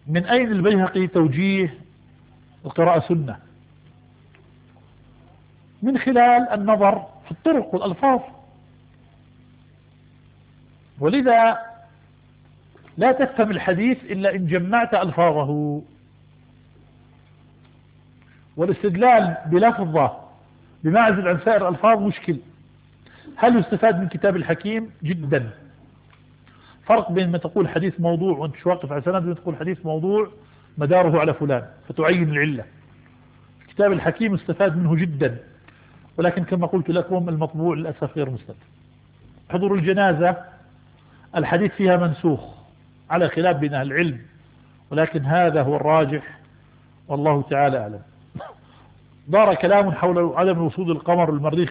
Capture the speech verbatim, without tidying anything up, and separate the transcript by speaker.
Speaker 1: من أين البيهقي توجيه القراءة سنة؟ من خلال النظر في الطرق والألفاظ، ولذا لا تفهم الحديث إلا إن جمعت ألفاظه. والاستدلال بلفظة بمعزل عن سائر الألفاظ مشكل. هل يستفاد من كتاب الحكيم؟ جدا. فرق بين ما تقول حديث موضوع وانت مش واقف على سند، وانت تقول حديث موضوع مداره على فلان فتعين العلة. كتاب الحكيم استفاد منه جدا، ولكن كما قلت لكم المطبوع للأسف غير مستفاد. حضور الجنازة الحديث فيها منسوخ على خلاف بين أهل العلم، ولكن هذا هو الراجح والله تعالى أعلم. دار كلام حول عدم وصول القمر المريخ